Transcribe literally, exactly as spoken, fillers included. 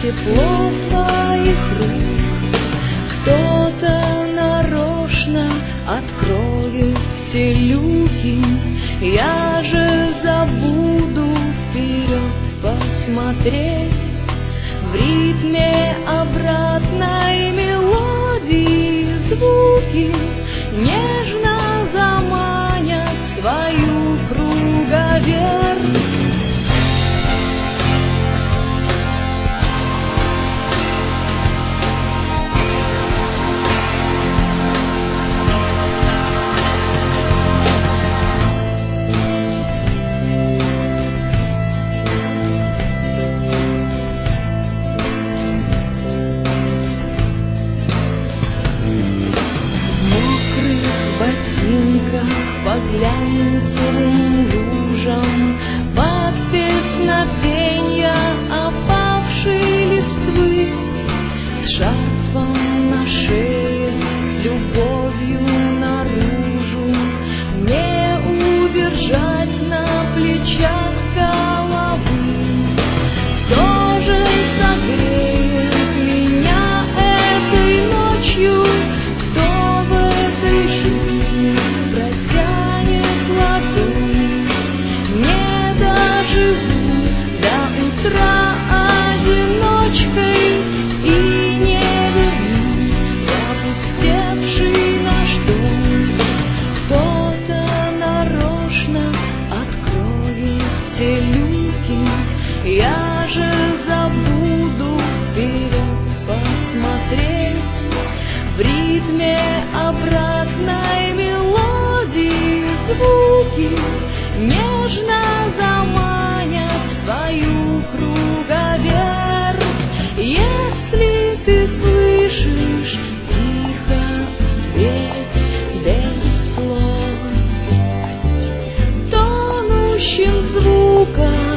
тепло твоих рук. Кто-то нарочно откроет все люки, я же забуду вперед посмотреть. В ритме обратной мелодии звуки нежно заманят свою круговерть. По глянцевым лужам, под песнопенья опавшей листвы, с шарфом на шее, с любовью наружу, не удержать на плечах головы. Кто же согреет меня этой ночью? Кто в этой жизни протянет ладонь? Не доживу до утра одиночкой и не вернусь в опустевший наш дом. Кто-то нарочно откроет все люки, я же забуду вперед посмотреть. В ритме обратной мелодии звуки нежно заманят свою круговерть. Если ты слышишь тихо ответь без слов тонущим звуком